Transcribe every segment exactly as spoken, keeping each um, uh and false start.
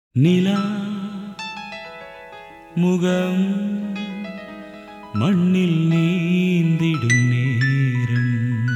நிலா முகம் மண்ணில் நீந்திடும் நேரம்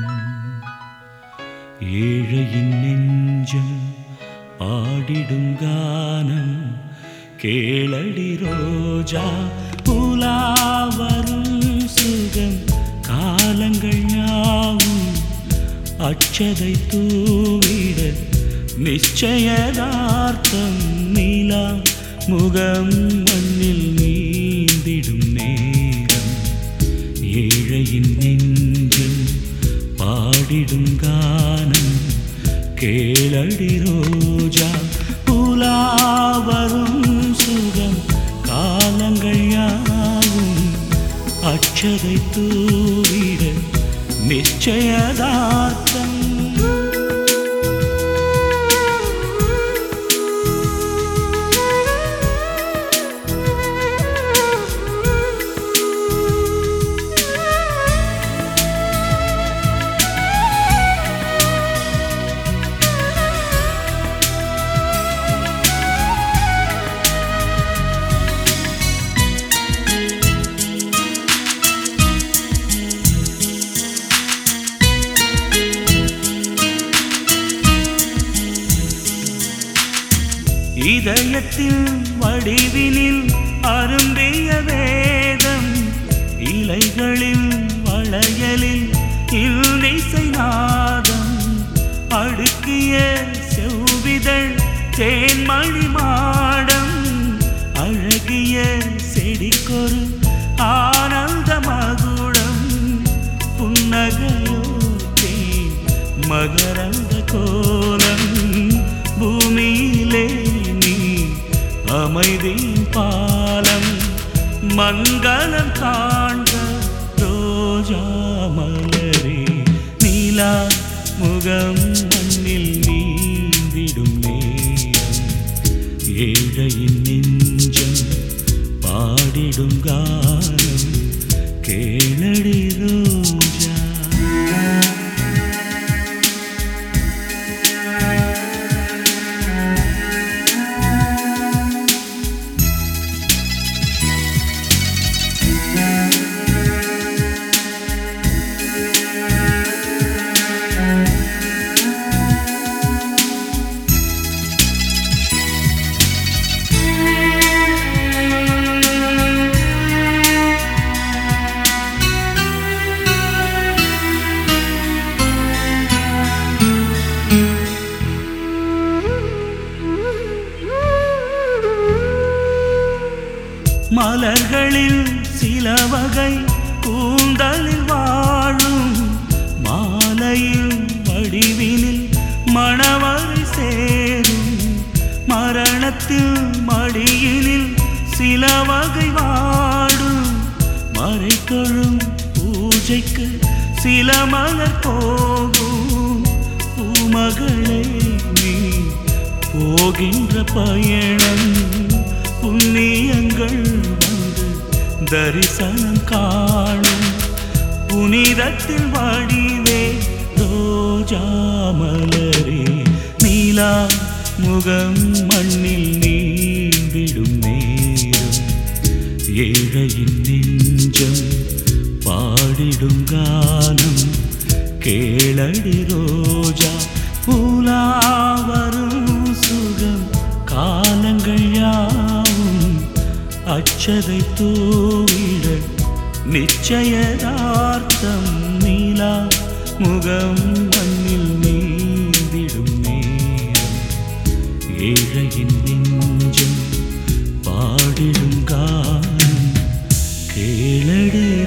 ஏழையின் நெஞ்சம் ஆடிடும் கானம் கேளடி ரோஜா புலாவரும் சுகம் காலங்கள் யாவும் அச்சதை தூவிட நிச்சயதார்த்தம் நிலா முகம் மண்ணில் நீந்திடும் நேரம் ஏழையின் நெஞ்சம் பாடிடும் கானம் கேளடி ரோஜா புலாவரும் சுகம் காலங்கள் யாவும் அச்சதை தூவிட நிச்சயதார்த்தம் இதயத்தில் வடிவினில் அரும்பிய வேதம் இலைகளில் வளையலில் இல்லிசை நாதம் அடுக்கிய செவ்விதழ் தேன்மணி மாடம் அழகிய செடிக்கொரு ஆனந்த மகுடம் புன்னகையோ தேன் மகரந்த கோலம் பூமியிலே அமைதியின் பாலம் மங்களம் காண்க ரோஜா மலரே நீலா முகம் மண்ணில் நீந்திடும் நேரம் ஏழையின் நெஞ்சம் பாடிடும் கானம் கேளடி ரோஜா மலர்களில் சில வகை கூந்தலில் வாழும் மாலையில் வடிவினில் மணவரை சேரும் மரணத்தில் மடியினில் சில வகை வாடும் மறைத்தொழும் பூஜைக்கு சில மலர் போகும் பூமகளே நீ போகின்ற பயணம் புண்ணியங்கள் வந்து தரிசனம் காணும் புனிதத்தில் வடிவே ரோஜா மலரே நீலா முகம் மண்ணில் நீந்திடும் நேரம் ஏழையின் நெஞ்சம் பாடிடும் கானம் கேளடி ரோஜா புலாவரும் சுகம் காலங்கள் யாவும் அச்சதை தூவிட நிச்சயதார்த்தம் நீலா முகம் மண்ணில் நீந்திடும் நேரம் ஏழையின் நெஞ்சம் பாடிடும் கானம் கேளடி